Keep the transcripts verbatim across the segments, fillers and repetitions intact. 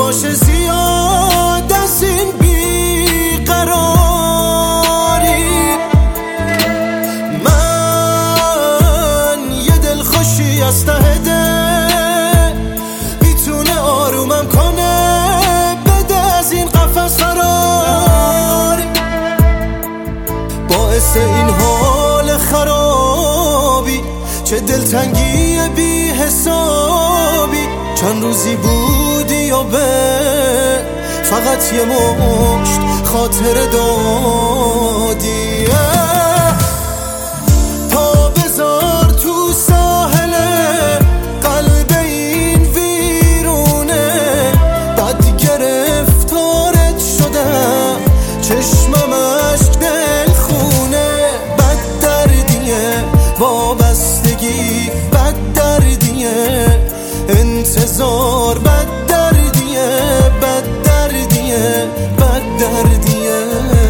باشه زیاد از این بیقراری. من یه دلخوشی از ته دل میتونه آرومم کنه، بده از این قفس فراری. باعث این حال خرابی چه دلتنگی بی حسابی. چند روزی بودی یا به فقط یه مشت خاطر دادی. پا بذار تو ساحل قلب این ویرونه، بد گرفتارت شدم چشمم اشک دل خونه. بد دردیه وابستگی، بد دردیه انتظار، بد دردیه بد دردیه بد دردیه.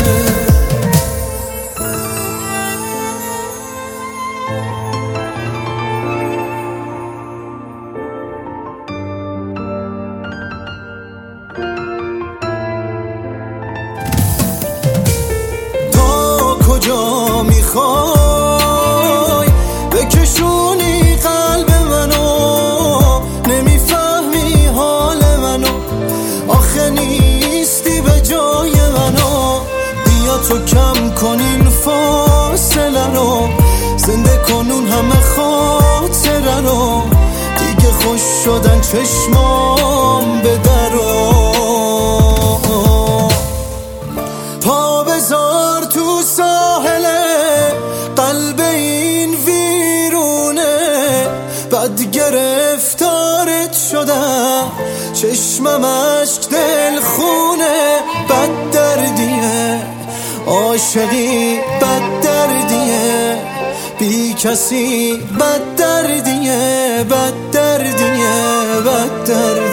تا کجا میخوای بکشونی قلب منو، نمیفهمی حال منو، آخه نیستی به جای منو. بیا تو کم کن این فاصله رو، زنده کنون همه خاطره رو. دیگه خوش شدن چشمام به درو. پا بذار تو ساحل قلب این ویرونه، بد گرفتارت شدم چشمم اشک دل خونه. بد دردیه عاشقی، بد دردیه بی کسی، بد دردیه بد دردیه بد دردیه.